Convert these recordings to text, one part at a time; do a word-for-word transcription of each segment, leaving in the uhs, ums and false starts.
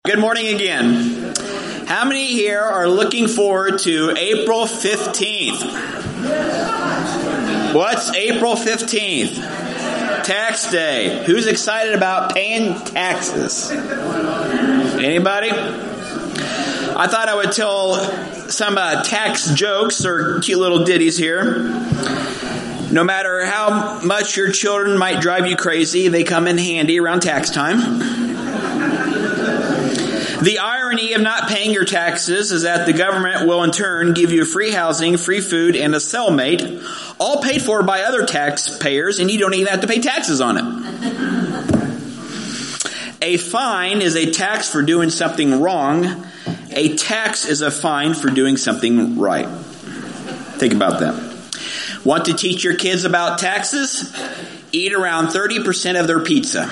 Good morning again. How many here are looking forward to April fifteenth? What's April fifteenth? Tax Day. Who's excited about paying taxes? Anybody? I thought I would tell some uh, tax jokes or cute little ditties here. No matter how much your children might drive you crazy, they come in handy around tax time. The irony of not paying your taxes is that the government will in turn give you free housing, free food, and a cellmate, all paid for by other taxpayers, and you don't even have to pay taxes on it. A fine is a tax for doing something wrong. A tax is a fine for doing something right. Think about that. Want to teach your kids about taxes? Eat around thirty percent of their pizza.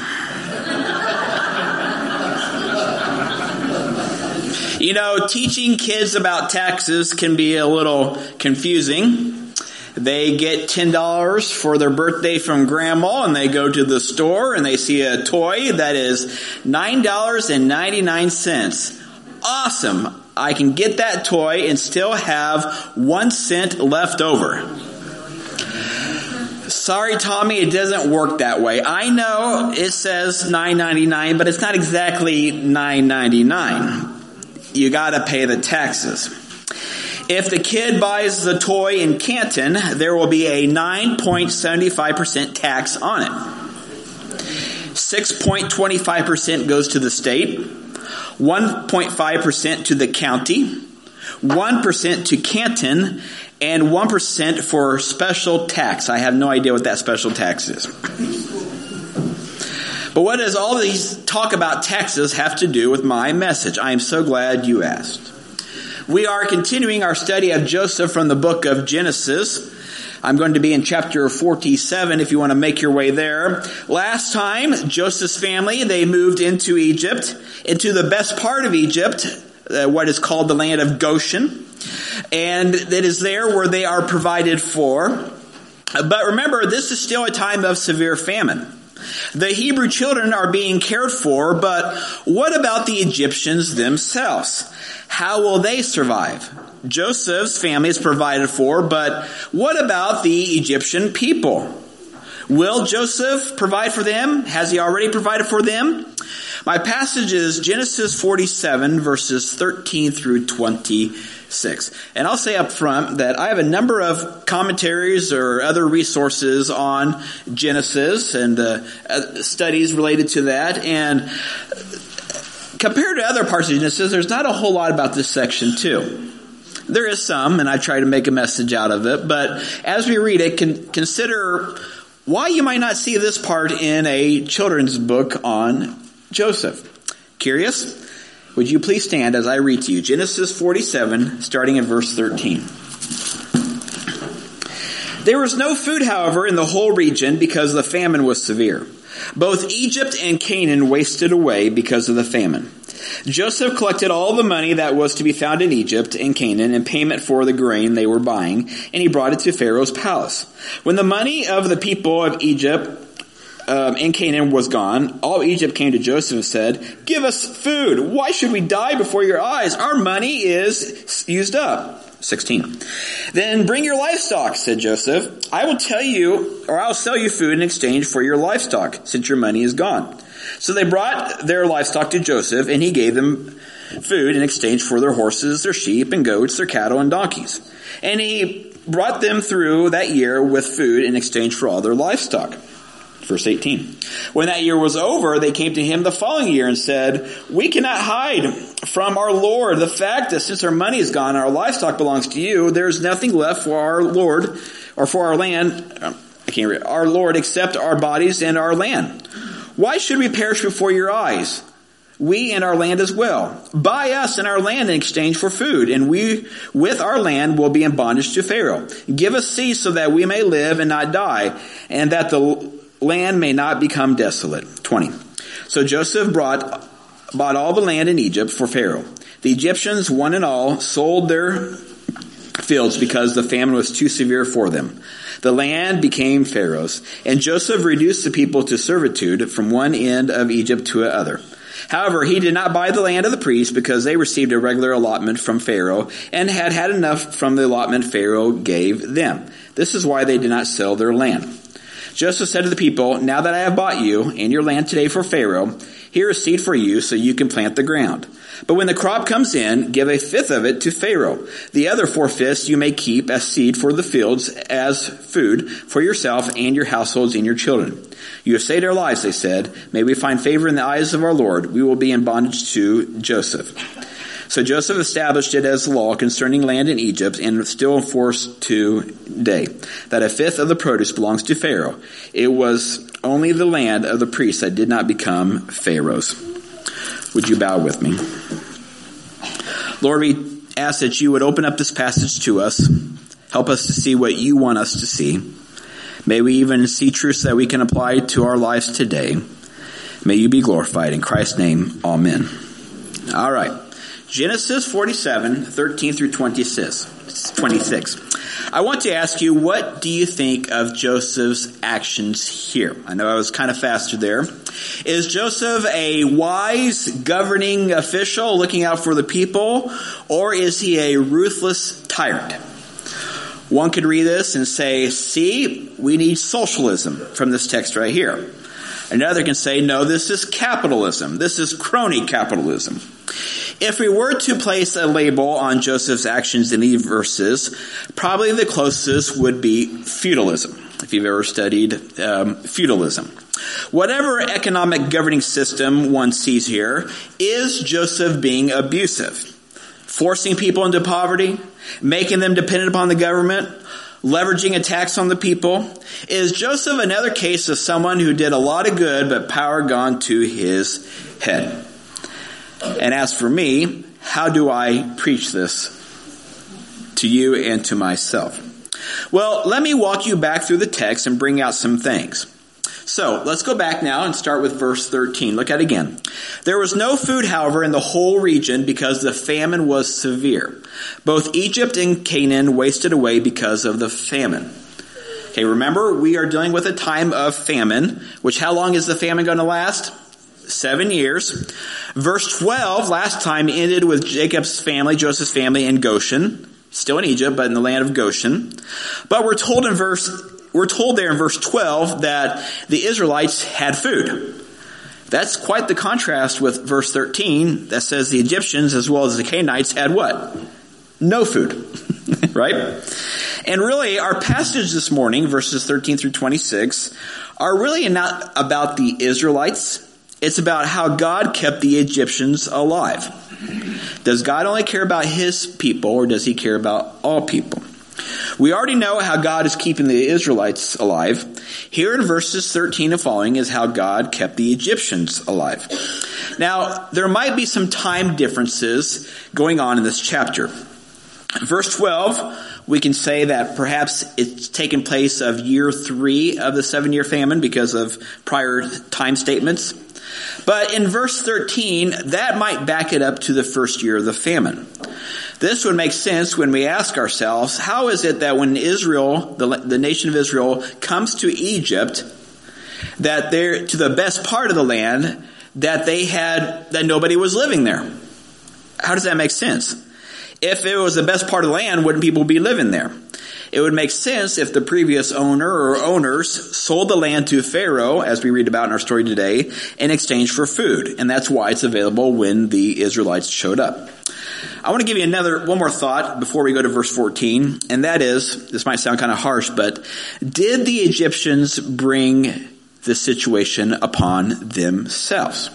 You know, teaching kids about taxes can be a little confusing. They get ten dollars for their birthday from grandma and they go to the store and they see a toy that is nine dollars and ninety-nine cents. Awesome. I can get that toy and still have one cent left over. Sorry, Tommy, it doesn't work that way. I know it says nine ninety-nine, but it's not exactly nine ninety-nine. You gotta pay the taxes. If the kid buys the toy in Canton, there will be a nine point seven five percent tax on it. six point two five percent goes to the state, one point five percent to the county, one percent to Canton, and one percent for special tax. I have no idea what that special tax is. But what does all these talk about taxes have to do with my message? I am so glad you asked. We are continuing our study of Joseph from the book of Genesis. I'm going to be in chapter forty-seven if you want to make your way there. Last time, Joseph's family, they moved into Egypt, into the best part of Egypt, uh, what is called the land of Goshen. And it is there where they are provided for. But remember, this is still a time of severe famine. The Hebrew children are being cared for, but what about the Egyptians themselves? How will they survive? Joseph's family is provided for, but what about the Egyptian people? Will Joseph provide for them? Has he already provided for them? My passage is Genesis forty-seven, verses thirteen through twenty-six. And I'll say up front that I have a number of commentaries or other resources on Genesis and uh, studies related to that. And compared to other parts of Genesis, there's not a whole lot about this section too. There is some, and I try to make a message out of it. But as we read it, can consider why you might not see this part in a children's book on Joseph. Curious? Would you please stand as I read to you Genesis forty-seven, starting in verse thirteen. There was no food, however, in the whole region because the famine was severe. Both Egypt and Canaan wasted away because of the famine. Joseph collected all the money that was to be found in Egypt and Canaan in payment for the grain they were buying, and he brought it to Pharaoh's palace. When the money of the people of Egypt Um, and Canaan was gone, all Egypt came to Joseph and said, "Give us food. Why should we die before your eyes? Our money is used up." sixteen. "Then bring your livestock," said Joseph. "I will tell you, or I'll sell you food in exchange for your livestock, since your money is gone." So they brought their livestock to Joseph, and he gave them food in exchange for their horses, their sheep and goats, their cattle and donkeys. And he brought them through that year with food in exchange for all their livestock. Verse eighteen. When that year was over, they came to him the following year and said, "We cannot hide from our Lord the fact that since our money is gone and our livestock belongs to you, there is nothing left for our Lord or for our land, I can't read, our Lord except our bodies and our land. Why should we perish before your eyes? We and our land as well. Buy us and our land in exchange for food, and we with our land will be in bondage to Pharaoh. Give us seed so that we may live and not die, and that the land may not become desolate." twenty. So Joseph brought, bought all the land in Egypt for Pharaoh. The Egyptians, one and all, sold their fields because the famine was too severe for them. The land became Pharaoh's, and Joseph reduced the people to servitude from one end of Egypt to the other. However, he did not buy the land of the priests because they received a regular allotment from Pharaoh and had had enough from the allotment Pharaoh gave them. This is why they did not sell their land. Joseph said to the people, now that I have bought you and your land today for Pharaoh, here is seed for you so you can plant the ground. But when the crop comes in, give a fifth of it to Pharaoh. The other four-fifths you may keep as seed for the fields, as food for yourself and your households and your children. You have saved our lives, they said. May we find favor in the eyes of our Lord. We will be in bondage to Joseph. So Joseph established it as law concerning land in Egypt and still enforced today, that a fifth of the produce belongs to Pharaoh. It was only the land of the priests that did not become Pharaoh's. Would you bow with me? Lord, we ask that you would open up this passage to us. Help us to see what you want us to see. May we even see truths that we can apply to our lives today. May you be glorified. In Christ's name, amen. All right. Genesis forty-seven, thirteen through twenty-six. I want to ask you, what do you think of Joseph's actions here? I know I was kind of faster there. Is Joseph a wise governing official looking out for the people, or is he a ruthless tyrant? One could read this and say, see, we need socialism from this text right here. Another can say, no, this is capitalism. This is crony capitalism. If we were to place a label on Joseph's actions in these verses, probably the closest would be feudalism, if you've ever studied um, feudalism. Whatever economic governing system one sees here, is Joseph being abusive? Forcing people into poverty? Making them dependent upon the government? Leveraging a tax on the people? Is Joseph another case of someone who did a lot of good, but power gone to his head? And as for me, how do I preach this to you and to myself? Well, let me walk you back through the text and bring out some things. So, let's go back now and start with verse thirteen. Look at it again. There was no food, however, in the whole region because the famine was severe. Both Egypt and Canaan wasted away because of the famine. Okay, remember, we are dealing with a time of famine, which how long is the famine going to last? Seven years. Verse twelve, last time, ended with Jacob's family, Joseph's family in Goshen. Still in Egypt, but in the land of Goshen. But we're told in verse, we're told there in verse twelve that the Israelites had food. That's quite the contrast with verse thirteen that says the Egyptians as well as the Canaanites had what? No food. Right? And really, our passage this morning, verses thirteen through twenty-six, are really not about the Israelites. It's about how God kept the Egyptians alive. Does God only care about his people, or does he care about all people? We already know how God is keeping the Israelites alive. Here in verses thirteen and following is how God kept the Egyptians alive. Now, there might be some time differences going on in this chapter. Verse twelve, we can say that perhaps it's taken place of year three of the seven-year famine because of prior time statements. But in verse thirteen, that might back it up to the first year of the famine. This would make sense when we ask ourselves, how is it that when Israel, the, the nation of Israel, comes to Egypt, that they're to the best part of the land, that they had, that nobody was living there? How does that make sense? If it was the best part of the land, wouldn't people be living there? It would make sense if the previous owner or owners sold the land to Pharaoh, as we read about in our story today, in exchange for food. And that's why it's available when the Israelites showed up. I want to give you another, one more thought before we go to verse fourteen. And that is, this might sound kind of harsh, but did the Egyptians bring the situation upon themselves?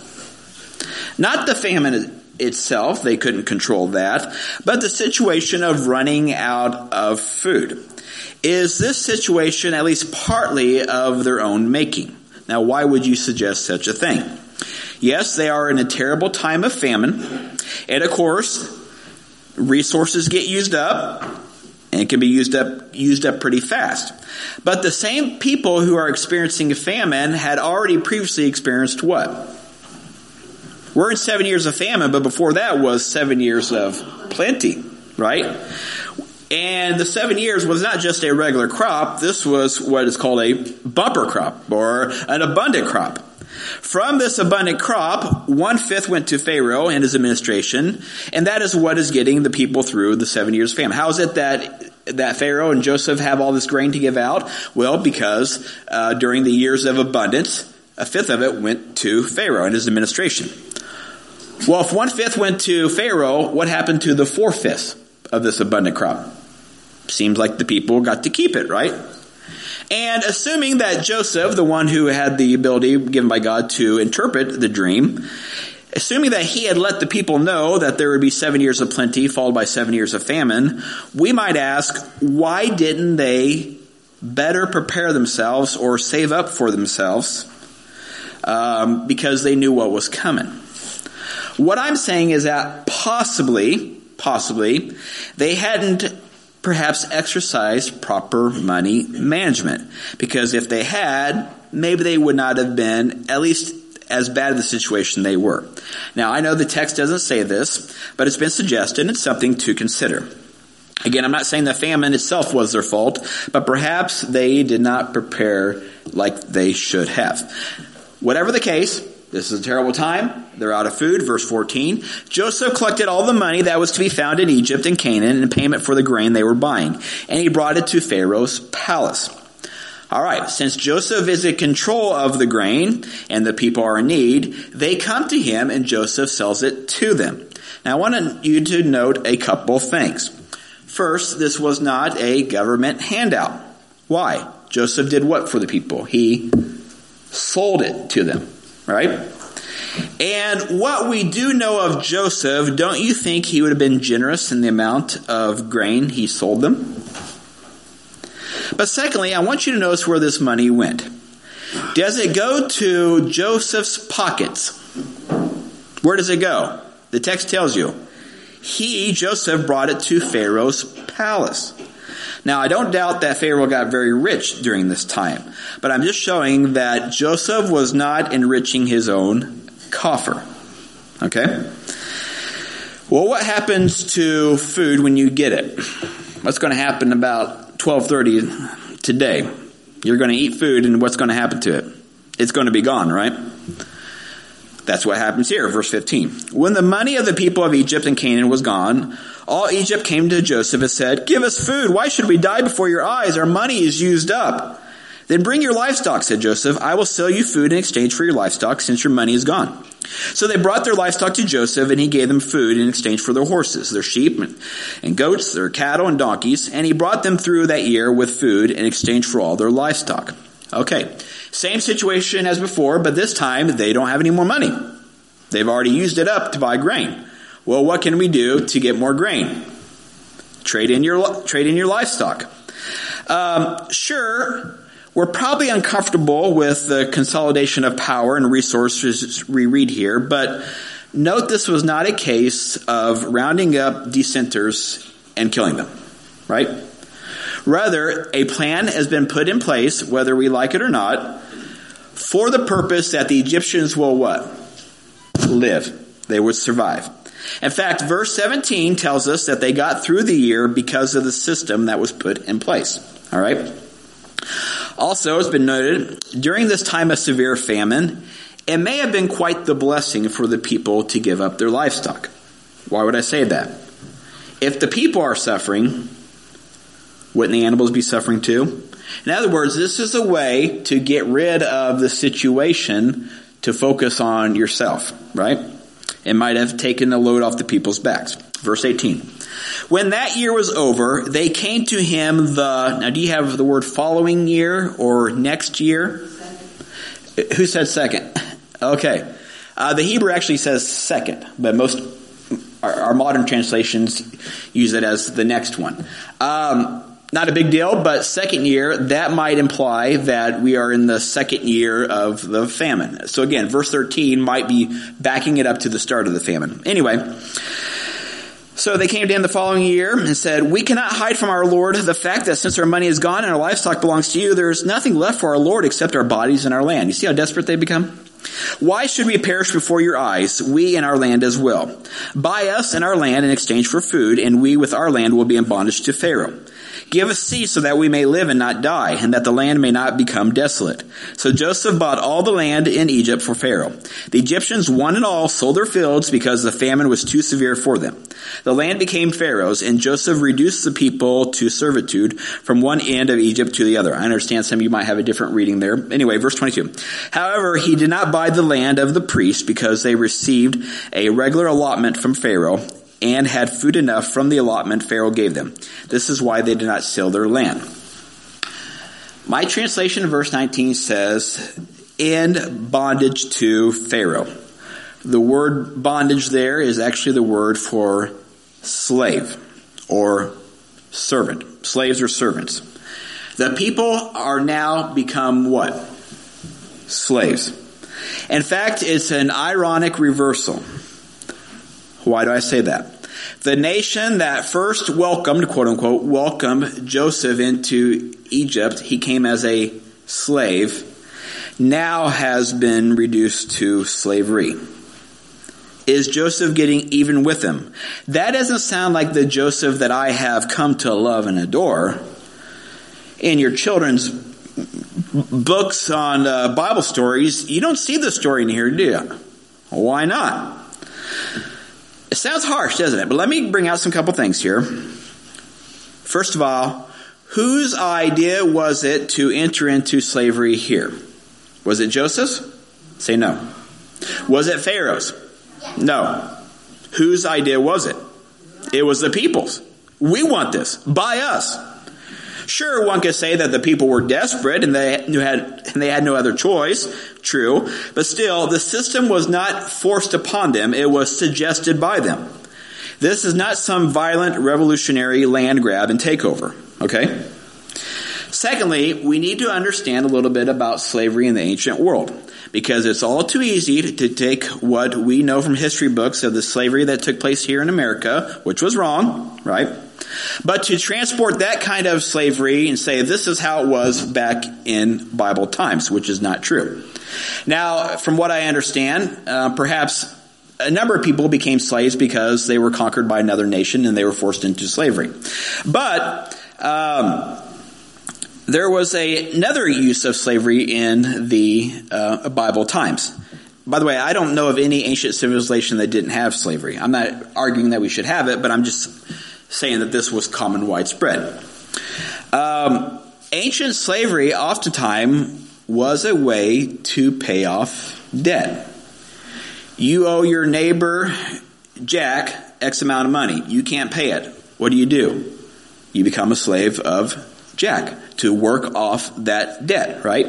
Not the famine itself, they couldn't control that, but the situation of running out of food. Is this situation at least partly of their own making? Now, why would you suggest such a thing? Yes, they are in a terrible time of famine, and of course, resources get used up, and it can be used up, used up pretty fast. But the same people who are experiencing a famine had already previously experienced what? We're in seven years of famine, but before that was seven years of plenty, right? And the seven years was not just a regular crop. This was what is called a bumper crop or an abundant crop. From this abundant crop, one-fifth went to Pharaoh and his administration, and that is what is getting the people through the seven years of famine. How is it that that Pharaoh and Joseph have all this grain to give out? Well, because uh, during the years of abundance, a fifth of it went to Pharaoh and his administration. Well, if one-fifth went to Pharaoh, what happened to the four-fifths of this abundant crop? Seems like the people got to keep it, right? And assuming that Joseph, the one who had the ability given by God to interpret the dream, assuming that he had let the people know that there would be seven years of plenty followed by seven years of famine, we might ask, why didn't they better prepare themselves or save up for themselves um, because they knew what was coming? What I'm saying is that possibly, possibly, they hadn't perhaps exercised proper money management. Because if they had, maybe they would not have been at least as bad of the situation they were. Now, I know the text doesn't say this, but it's been suggested and it's something to consider. Again, I'm not saying the famine itself was their fault, but perhaps they did not prepare like they should have. Whatever the case, this is a terrible time. They're out of food. Verse fourteen. Joseph collected all the money that was to be found in Egypt and Canaan in payment for the grain they were buying, and he brought it to Pharaoh's palace. All right, since Joseph is in control of the grain and the people are in need, they come to him and Joseph sells it to them. Now I want you to note a couple things. First, this was not a government handout. Why? Joseph did what for the people? He sold it to them. Right? And what we do know of Joseph, don't you think he would have been generous in the amount of grain he sold them? But secondly, I want you to notice where this money went. Does it go to Joseph's pockets? Where does it go? The text tells you. He, Joseph, brought it to Pharaoh's palace. Now, I don't doubt that Pharaoh got very rich during this time, but I'm just showing that Joseph was not enriching his own coffer. Okay? Well, what happens to food when you get it? What's going to happen about twelve thirty today? You're going to eat food, and what's going to happen to it? It's going to be gone, right? That's what happens here, verse fifteen. When the money of the people of Egypt and Canaan was gone, all Egypt came to Joseph and said, "Give us food. Why should we die before your eyes? Our money is used up." "Then bring your livestock," said Joseph. "I will sell you food in exchange for your livestock, since your money is gone." So they brought their livestock to Joseph, and he gave them food in exchange for their horses, their sheep and goats, their cattle and donkeys, and he brought them through that year with food in exchange for all their livestock. Okay, same situation as before, but this time they don't have any more money. They've already used it up to buy grain. Well, what can we do to get more grain? Trade in your trade in your livestock. Um, sure, we're probably uncomfortable with the consolidation of power and resources we read here, but note this was not a case of rounding up dissenters and killing them, right? Rather, a plan has been put in place, whether we like it or not, for the purpose that the Egyptians will what? Live. They would survive. In fact, verse seventeen tells us that they got through the year because of the system that was put in place. All right? Also, it's been noted, during this time of severe famine, it may have been quite the blessing for the people to give up their livestock. Why would I say that? If the people are suffering, wouldn't the animals be suffering too? In other words, this is a way to get rid of the situation to focus on yourself, right? It might have taken the load off the people's backs. Verse eighteen. When that year was over, they came to him the, now do you have the word following year or next year? Second. Who said second? Okay. Uh, the Hebrew actually says second, but most, our, our modern translations use it as the next one. Um, Not a big deal, but second year, that might imply that we are in the second year of the famine. So again, verse thirteen might be backing it up to the start of the famine. Anyway, so they came to him the following year and said, "We cannot hide from our Lord the fact that since our money is gone and our livestock belongs to you, there is nothing left for our Lord except our bodies and our land." You see how desperate they become? Why should we perish before your eyes, we and our land as well? Buy us and our land in exchange for food, and we with our land will be in bondage to Pharaoh. Give us seed so that we may live and not die, and that the land may not become desolate. So Joseph bought all the land in Egypt for Pharaoh. The Egyptians, one and all, sold their fields because the famine was too severe for them. The land became Pharaoh's, and Joseph reduced the people to servitude from one end of Egypt to the other. I understand some of you might have a different reading there. Anyway, verse twenty-two. However, he did not buy the land of the priests because they received a regular allotment from Pharaoh and had food enough from the allotment Pharaoh gave them. This is why they did not sell their land. My translation of verse nineteen says, in bondage to Pharaoh. The word bondage there is actually the word for slave or servant. Slaves or servants. The people are now become what? Slaves. In fact, it's an ironic reversal. Why do I say that? The nation that first welcomed, quote unquote, welcomed Joseph into Egypt, he came as a slave, now has been reduced to slavery. Is Joseph getting even with him? That doesn't sound like the Joseph that I have come to love and adore. In your children's books on uh, Bible stories, you don't see the story in here, do you? Why not? It sounds harsh, doesn't it? But let me bring out some couple things here. First of all, whose idea was it to enter into slavery here? Was it Joseph's? Say no. Was it Pharaoh's? No. Whose idea was it? It was the people's. We want this. Buy us. Sure, one could say that the people were desperate and they had and they had no other choice. True. But still, the system was not forced upon them. It was suggested by them. This is not some violent revolutionary land grab and takeover. Okay? Secondly, we need to understand a little bit about slavery in the ancient world, because it's all too easy to take what we know from history books of the slavery that took place here in America, which was wrong, right? But to transport that kind of slavery and say this is how it was back in Bible times, which is not true. Now, from what I understand, uh, perhaps a number of people became slaves because they were conquered by another nation and they were forced into slavery. But um, there was a, another use of slavery in the uh, Bible times. By the way, I don't know of any ancient civilization that didn't have slavery. I'm not arguing that we should have it, but I'm just saying that this was common, widespread. Um, ancient slavery oftentimes was a way to pay off debt. You owe your neighbor Jack X amount of money. You can't pay it. What do you do? You become a slave of Jack to work off that debt, right?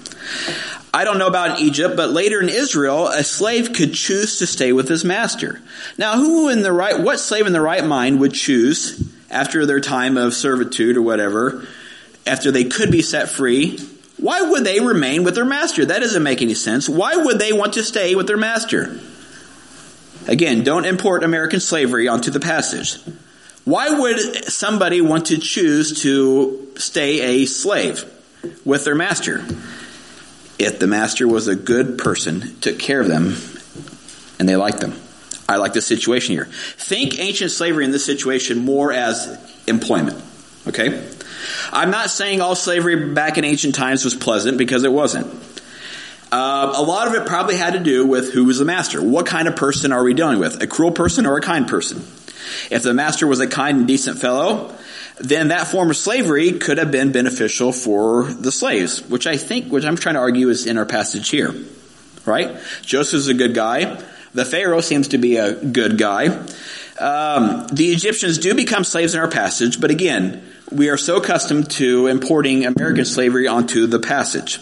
I don't know about in Egypt, but later in Israel, a slave could choose to stay with his master. Now, who in the right, what slave in the right mind would choose after their time of servitude or whatever, after they could be set free? Why would they remain with their master? That doesn't make any sense. Why would they want to stay with their master? Again, don't import American slavery onto the passage. Why would somebody want to choose to stay a slave with their master? If the master was a good person, took care of them, and they liked them. I like this situation here. Think ancient slavery in this situation more as employment. Okay? I'm not saying all slavery back in ancient times was pleasant, because it wasn't. Uh, a lot of it probably had to do with who was the master. What kind of person are we dealing with? A cruel person or a kind person? If the master was a kind and decent fellow, then that form of slavery could have been beneficial for the slaves, which I think, which I'm trying to argue is in our passage here, right? Joseph's a good guy. The Pharaoh seems to be a good guy. Um, the Egyptians do become slaves in our passage, but again, we are so accustomed to importing American slavery onto the passage.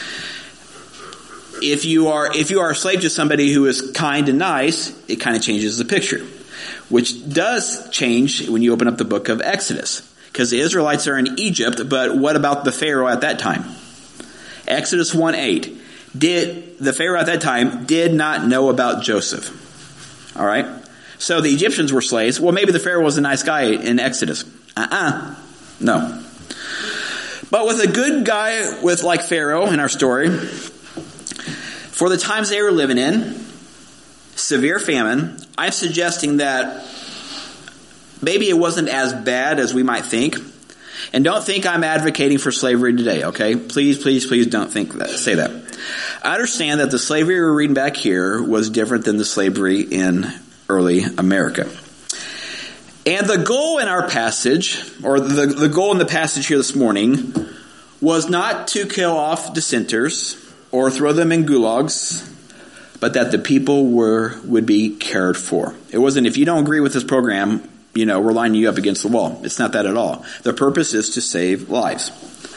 If you are, if you are a slave to somebody who is kind and nice, it kind of changes the picture. Which does change when you open up the book of Exodus. Because the Israelites are in Egypt, but what about the Pharaoh at that time? Exodus one eight. Did, the Pharaoh at that time did not know about Joseph. Alright? So the Egyptians were slaves. Well, maybe the Pharaoh was a nice guy in Exodus. Uh-uh. No. But with a good guy with like Pharaoh in our story, For the times they were living in, severe famine, I'm suggesting that maybe it wasn't as bad as we might think. And don't think I'm advocating for slavery today, okay? Please, please, please don't think that, say that. I understand that the slavery we're reading back here was different than the slavery in early America. And the goal in our passage, or the, the goal in the passage here this morning, was not to kill off dissenters or throw them in gulags, but that the people were would be cared for. It wasn't, if you don't agree with this program, you know, we're lining you up against the wall. It's not that at all. The purpose is to save lives.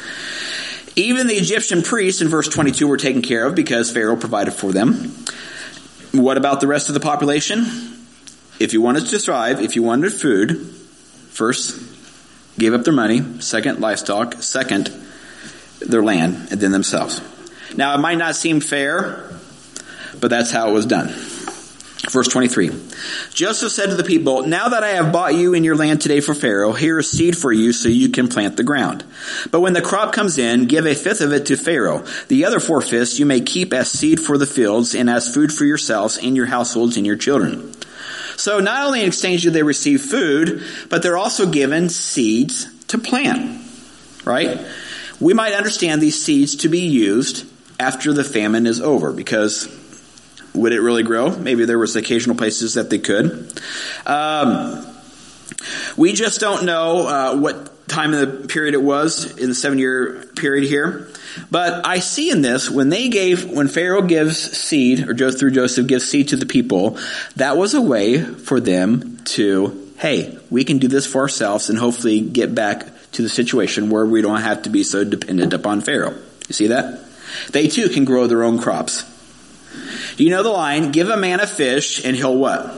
Even the Egyptian priests in verse twenty-two were taken care of because Pharaoh provided for them. What about the rest of the population? If you wanted to survive, if you wanted food, first, gave up their money. Second, livestock. Second, their land, and then themselves. Now, it might not seem fair, but that's how it was done. Verse twenty-three. Joseph said to the people, "Now that I have bought you and your land today for Pharaoh, here is seed for you so you can plant the ground. But when the crop comes in, give a fifth of it to Pharaoh. The other four fifths you may keep as seed for the fields and as food for yourselves and your households and your children." So not only in exchange do they receive food, but they're also given seeds to plant, right? We might understand these seeds to be used after the famine is over, because would it really grow? Maybe there was occasional places that they could. Um, we just don't know uh, what time of the period it was in the seven-year period here. But I see in this, when they gave, when Pharaoh gives seed, or through Joseph gives seed to the people, that was a way for them to, hey, we can do this for ourselves and hopefully get back to the situation where we don't have to be so dependent upon Pharaoh. You see that? They too can grow their own crops. Do you know the line? Give a man a fish and he'll what?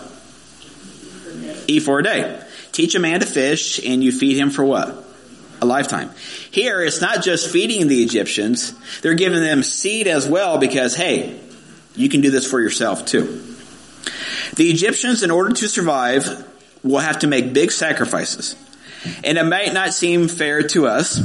Eat for a day. Teach a man to fish and you feed him for what? A lifetime. Here, it's not just feeding the Egyptians. They're giving them seed as well because, hey, you can do this for yourself too. The Egyptians, in order to survive, will have to make big sacrifices. And it might not seem fair to us,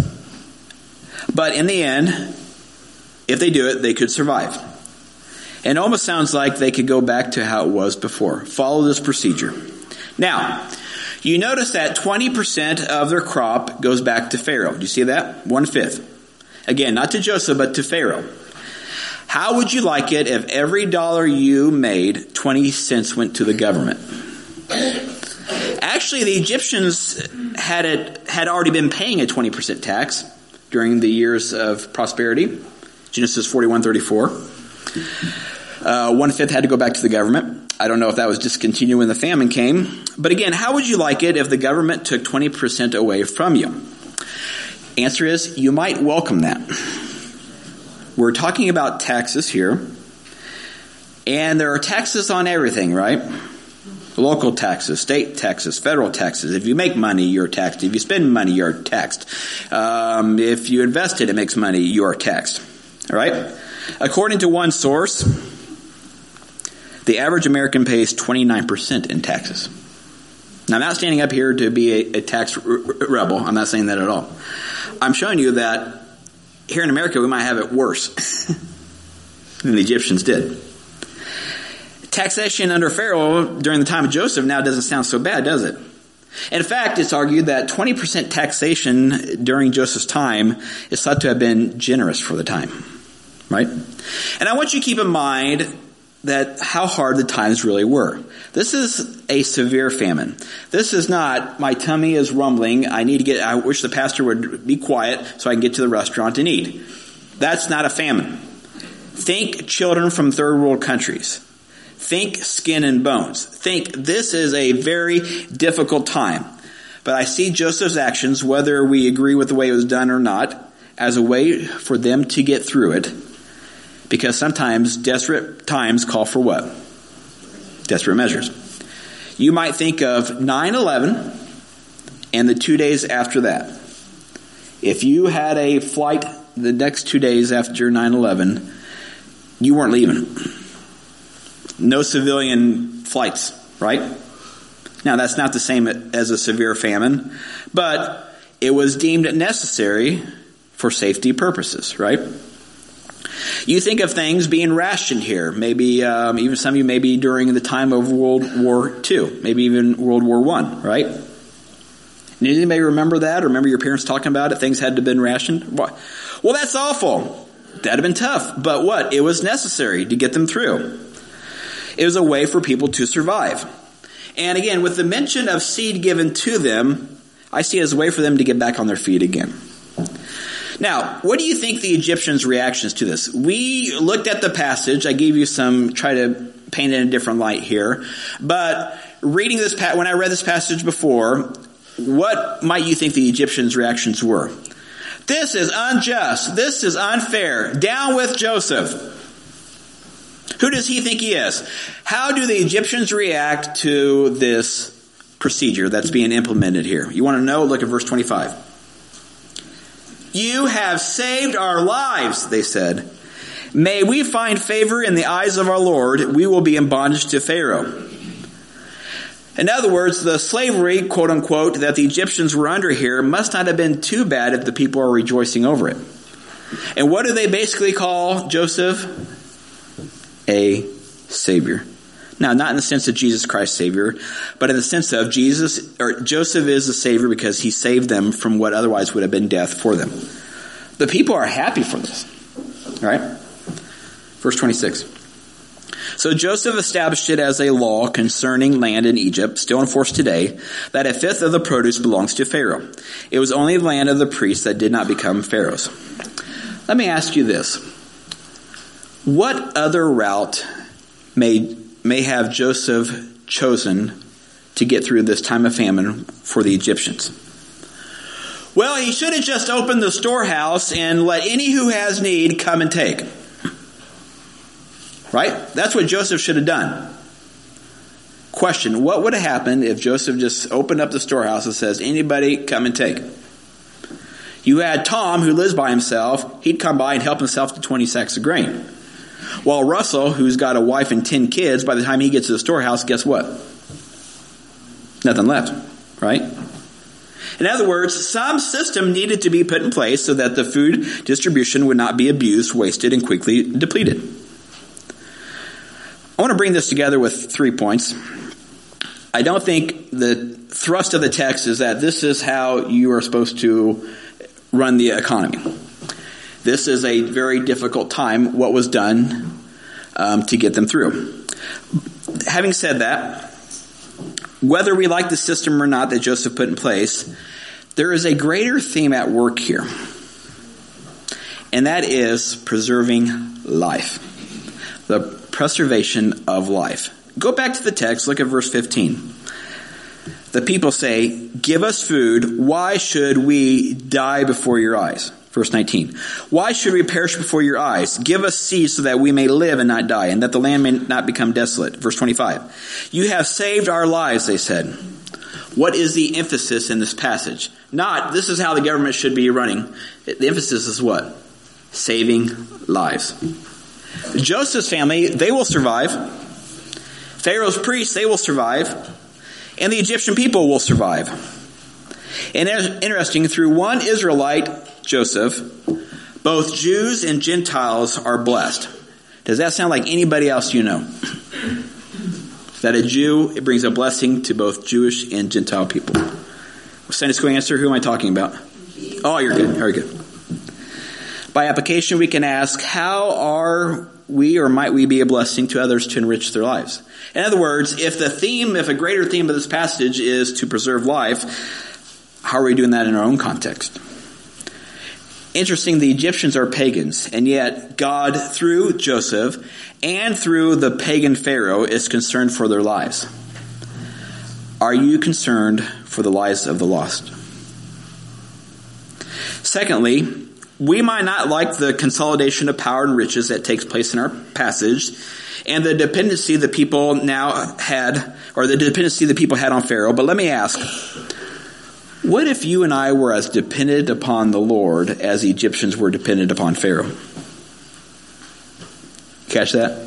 but in the end, if they do it, they could survive. And it almost sounds like they could go back to how it was before. Follow this procedure. Now, you notice that twenty percent of their crop goes back to Pharaoh. Do you see that? One-fifth. Again, not to Joseph, but to Pharaoh. How would you like it if every dollar you made, twenty cents went to the government? Actually, the Egyptians had it, had already been paying a twenty percent tax during the years of prosperity. Genesis forty-one thirty-four. Uh, one-fifth had to go back to the government. I don't know if that was discontinued when the famine came. But again, how would you like it if the government took twenty percent away from you? Answer is, you might welcome that. We're talking about taxes here. And there are taxes on everything, right? Local taxes, state taxes, federal taxes. If you make money, you're taxed. If you spend money, you're taxed. Um, if you invest it, it makes money, you are taxed. All right? According to one source, the average American pays twenty-nine percent in taxes. Now, I'm not standing up here to be a, a tax r- r- rebel. I'm not saying that at all. I'm showing you that here in America, we might have it worse than the Egyptians did. Taxation under Pharaoh during the time of Joseph now doesn't sound so bad, does it? In fact, it's argued that twenty percent taxation during Joseph's time is thought to have been generous for the time. Right? And I want you to keep in mind that how hard the times really were. This is a severe famine. This is not, my tummy is rumbling, I need to get, I wish the pastor would be quiet so I can get to the restaurant and eat. That's not a famine. Think children from third world countries. Think skin and bones. Think this is a very difficult time. But I see Joseph's actions, whether we agree with the way it was done or not, as a way for them to get through it. Because sometimes desperate times call for what? Desperate measures. You might think of nine eleven and the two days after that. If you had a flight the next two days after nine eleven, you weren't leaving. No civilian flights, right? Now, that's not the same as a severe famine, but it was deemed necessary for safety purposes, right? You think of things being rationed here. Maybe um, even some of you maybe during the time of World War Two, maybe even World War One, right? Did anybody remember that? Or remember your parents talking about it? Things had to have been rationed? Well, that's awful. That'd have been tough. But what? It was necessary to get them through. It was a way for people to survive. And again, with the mention of seed given to them, I see it as a way for them to get back on their feet again. Now, what do you think the Egyptians' reactions to this? We looked at the passage. I gave you some, try to paint it in a different light here. But reading this, when I read this passage before, what might you think the Egyptians' reactions were? This is unjust. This is unfair. Down with Joseph. Who does he think he is? How do the Egyptians react to this procedure that's being implemented here? You want to know? Look at verse twenty-five. You have saved our lives, they said. May we find favor in the eyes of our Lord. We will be in bondage to Pharaoh. In other words, the slavery, quote unquote, that the Egyptians were under here must not have been too bad if the people are rejoicing over it. And what do they basically call Joseph? A savior. Now, not in the sense of Jesus Christ Savior, but in the sense of Jesus, or Joseph is a Savior because he saved them from what otherwise would have been death for them. The people are happy for this. All right? Verse twenty-six. So Joseph established it as a law concerning land in Egypt, still in force today, that a fifth of the produce belongs to Pharaoh. It was only the land of the priests that did not become Pharaoh's. Let me ask you this. What other route may may have Joseph chosen to get through this time of famine for the Egyptians? Well, he should have just opened the storehouse and let any who has need come and take. Right? That's what Joseph should have done. Question, what would have happened if Joseph just opened up the storehouse and says, anybody come and take? You had Tom, who lives by himself. He'd come by and help himself to twenty sacks of grain. While Russell, who's got a wife and ten kids, by the time he gets to the storehouse, guess what? Nothing left, right? In other words, some system needed to be put in place so that the food distribution would not be abused, wasted, and quickly depleted. I want to bring this together with three points. I don't think the thrust of the text is that this is how you are supposed to run the economy. This is a very difficult time, what was done um, to get them through. Having said that, whether we like the system or not that Joseph put in place, there is a greater theme at work here. And that is preserving life. The preservation of life. Go back to the text, look at verse fifteen. The people say, give us food. Why should we die before your eyes? Verse nineteen. Why should we perish before your eyes? Give us seed so that we may live and not die, and that the land may not become desolate. Verse twenty-five. You have saved our lives, they said. What is the emphasis in this passage? Not, this is how the government should be running. The emphasis is what? Saving lives. Joseph's family, they will survive. Pharaoh's priests, they will survive. And the Egyptian people will survive. And interesting, through one Israelite, Joseph, both Jews and Gentiles are blessed. Does that sound like anybody else you know? That a Jew, it brings a blessing to both Jewish and Gentile people. Sunday school answer, who am I talking about? Oh, you're good. Very good. By application, we can ask, how are we or might we be a blessing to others to enrich their lives? In other words, if the theme, if a greater theme of this passage is to preserve life, how are we doing that in our own context? Interesting, the Egyptians are pagans, and yet God, through Joseph and through the pagan Pharaoh, is concerned for their lives. Are you concerned for the lives of the lost? Secondly, we might not like the consolidation of power and riches that takes place in our passage, and the dependency the people now had, or the dependency the people had on Pharaoh. But let me ask, what if you and I were as dependent upon the Lord as the Egyptians were dependent upon Pharaoh? Catch that?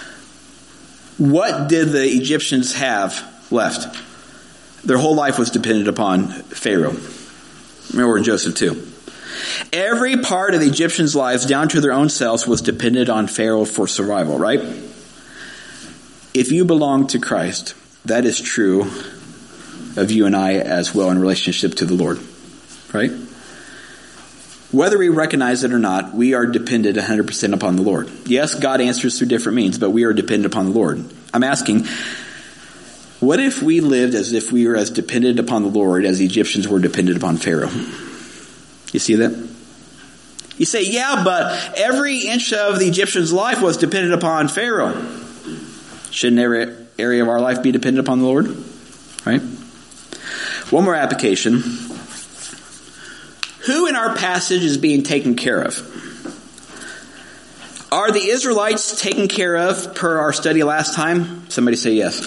What did the Egyptians have left? Their whole life was dependent upon Pharaoh. Remember, we're in Joseph too. Every part of the Egyptians' lives, down to their own selves, was dependent on Pharaoh for survival, right? If you belong to Christ, that is true of you and I as well in relationship to the Lord, right? Whether we recognize it or not, we are dependent one hundred percent upon the Lord. Yes, God answers through different means, but we are dependent upon the Lord. I'm asking, what if we lived as if we were as dependent upon the Lord as the Egyptians were dependent upon Pharaoh? You see that? You say, yeah, but every inch of the Egyptians' life was dependent upon Pharaoh. Shouldn't every area of our life be dependent upon the Lord? Right? One more application. Who in our passage is being taken care of? Are the Israelites taken care of per our study last time? Somebody say yes.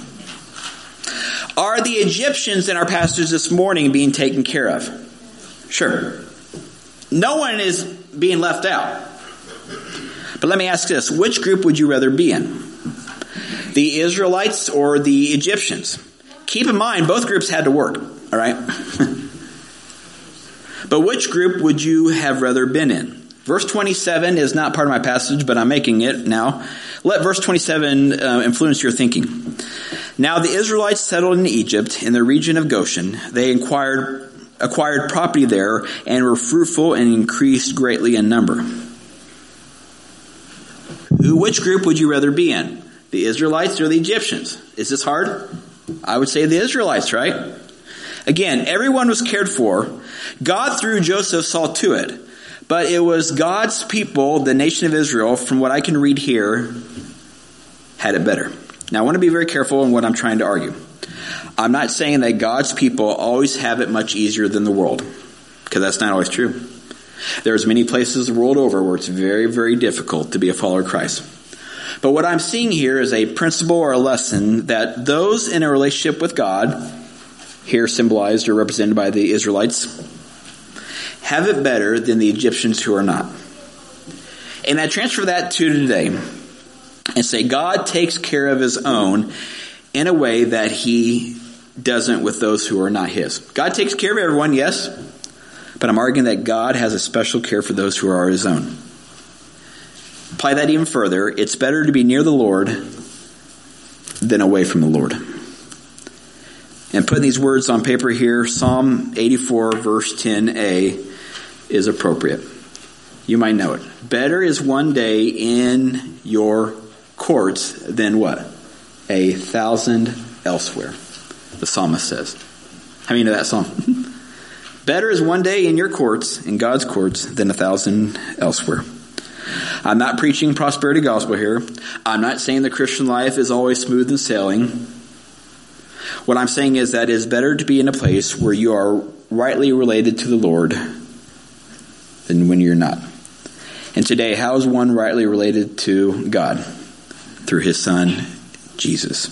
Are the Egyptians in our passage this morning being taken care of? Sure. No one is being left out. But let me ask this. Which group would you rather be in? The Israelites or the Egyptians? Keep in mind, both groups had to work. All right? But which group would you have rather been in? Verse twenty-seven is not part of my passage, but I'm making it now. Let verse twenty-seven uh, influence your thinking. Now the Israelites settled in Egypt, in the region of Goshen. They acquired, acquired property there and were fruitful and increased greatly in number. Who, which group would you rather be in? The Israelites or the Egyptians? Is this hard? I would say the Israelites, right? Again, everyone was cared for. God through Joseph saw to it. But it was God's people, the nation of Israel, from what I can read here, had it better. Now I want to be very careful in what I'm trying to argue. I'm not saying that God's people always have it much easier than the world, because that's not always true. There's many places the world over where it's very, very difficult to be a follower of Christ. But what I'm seeing here is a principle or a lesson that those in a relationship with God, here symbolized or represented by the Israelites, have it better than the Egyptians who are not. And I transfer that to today and say God takes care of his own in a way that he doesn't with those who are not his. God takes care of everyone, yes, but I'm arguing that God has a special care for those who are his own. Apply that even further. It's better to be near the Lord than away from the Lord. And putting these words on paper here, Psalm eighty-four verse ten a is appropriate. You might know it. Better is one day in your courts than what? A thousand elsewhere, the psalmist says. How many know that song? Better is one day in your courts, in God's courts, than a thousand elsewhere. I'm not preaching prosperity gospel here. I'm not saying the Christian life is always smooth and sailing. What I'm saying is that it is better to be in a place where you are rightly related to the Lord than when you're not. And today, how is one rightly related to God? Through his Son, Jesus.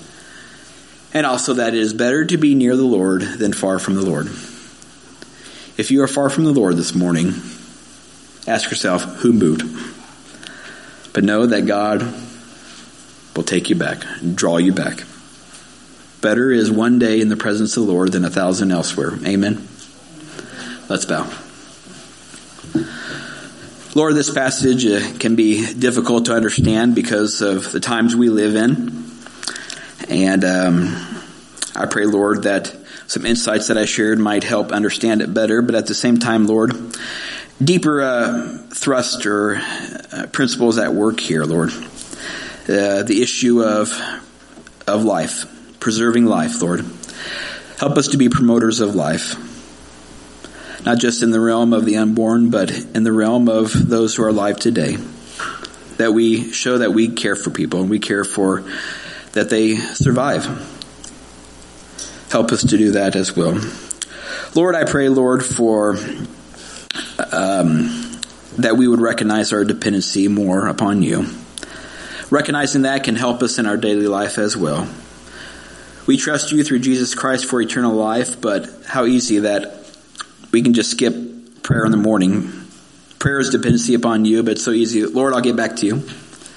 And also that it is better to be near the Lord than far from the Lord. If you are far from the Lord this morning, ask yourself, who moved? But know that God will take you back, draw you back. Better is one day in the presence of the Lord than a thousand elsewhere. Amen. Let's bow. Lord, this passage uh, can be difficult to understand because of the times we live in. And um, I pray, Lord, that some insights that I shared might help understand it better. But at the same time, Lord, deeper uh, thrust or uh, principles at work here, Lord. Uh, the issue of of life, preserving life, Lord. Help us to be promoters of life. Not just in the realm of the unborn, but in the realm of those who are alive today. That we show that we care for people and we care for that they survive. Help us to do that as well. Lord, I pray, Lord, for um, that we would recognize our dependency more upon you. Recognizing that can help us in our daily life as well. We trust you through Jesus Christ for eternal life, but how easy that we can just skip prayer in the morning. Prayer is dependency upon you, but it's so easy. Lord, I'll get back to you.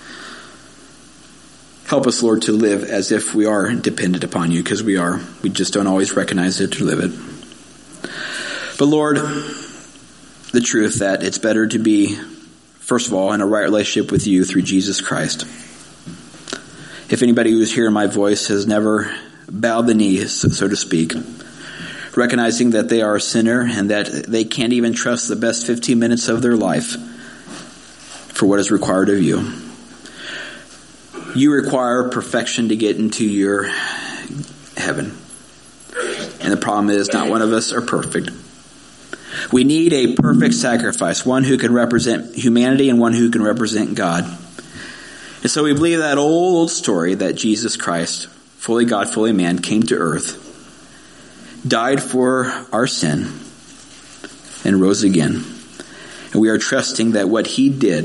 Help us, Lord, to live as if we are dependent upon you, because we are. We just don't always recognize it or live it. But Lord, the truth that it's better to be, first of all, in a right relationship with you through Jesus Christ. If anybody who's hearing my voice has never bowed the knee, so to speak, recognizing that they are a sinner and that they can't even trust the best fifteen minutes of their life for what is required of you. You require perfection to get into your heaven. And the problem is not one of us are perfect. We need a perfect sacrifice, one who can represent humanity and one who can represent God. And so we believe that old, old story that Jesus Christ, fully God, fully man, came to earth, died for our sin, and rose again. And we are trusting that what he did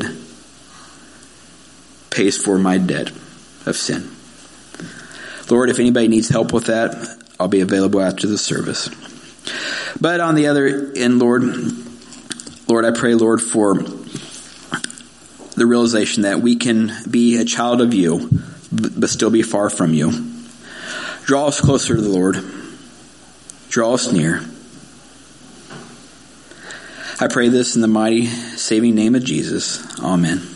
pays for my debt of sin. Lord, if anybody needs help with that, I'll be available after the service. But on the other end, Lord, Lord, I pray, Lord, for the realization that we can be a child of you, but still be far from you. Draw us closer to the Lord. Draw us near. I pray this in the mighty saving name of Jesus. Amen.